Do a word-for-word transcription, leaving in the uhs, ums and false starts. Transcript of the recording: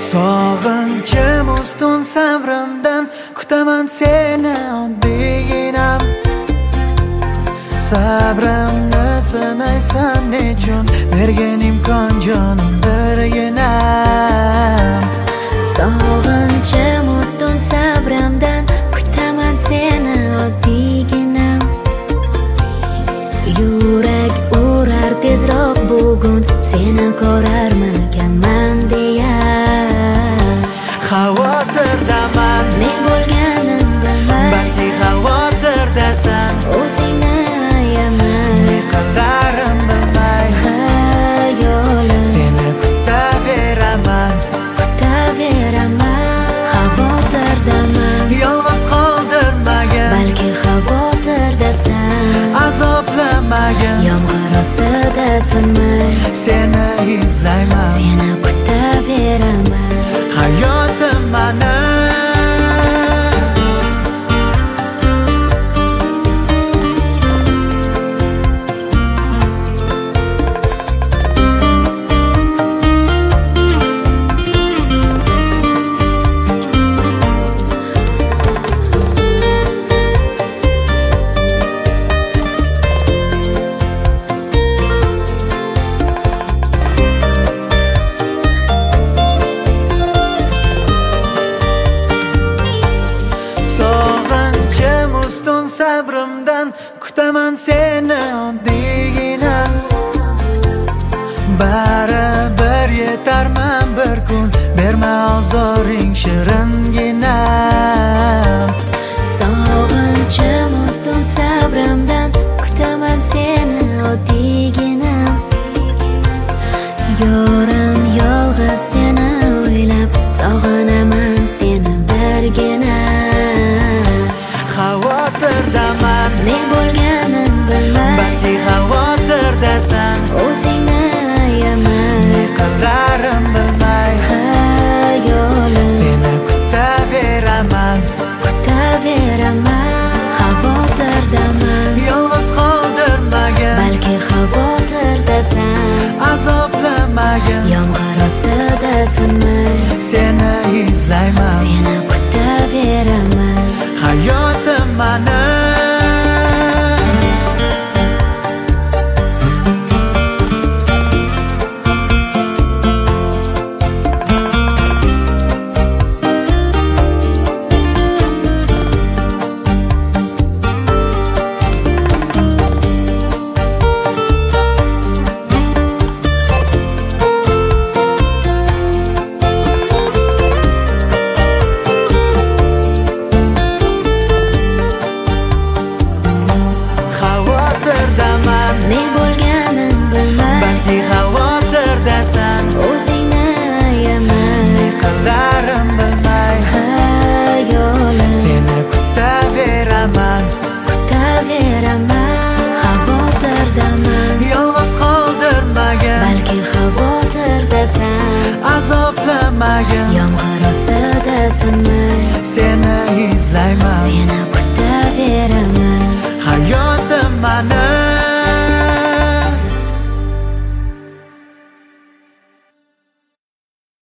Sog'inchim ustun sabrimdan kutaman seni oddiygina. Sabrimni sinaysan nechun bergan imkon jonim birgina. Sog'inchim ustun sabrimdan kutaman seni oddiygina. Yurak urar tezroq bugun seni ko'rarmikanman deya. Xavotirdaman, Ne bo'lganin bilmay, balki xavotirdasan. o'zingni ayaman, Ne qilarim bilmay xayolim seni kutaveraman, kutaveraman. Xavotirdaman, yolg'iz qoldirmagin, balki xavotirdasan. azoblamagin, Yomg'ir ostida tinmay, seni izlayman, seni kutaveraman. hayotim mani. Sog'inchim ustun sabrimdan kutaman seni oddiygina. Bari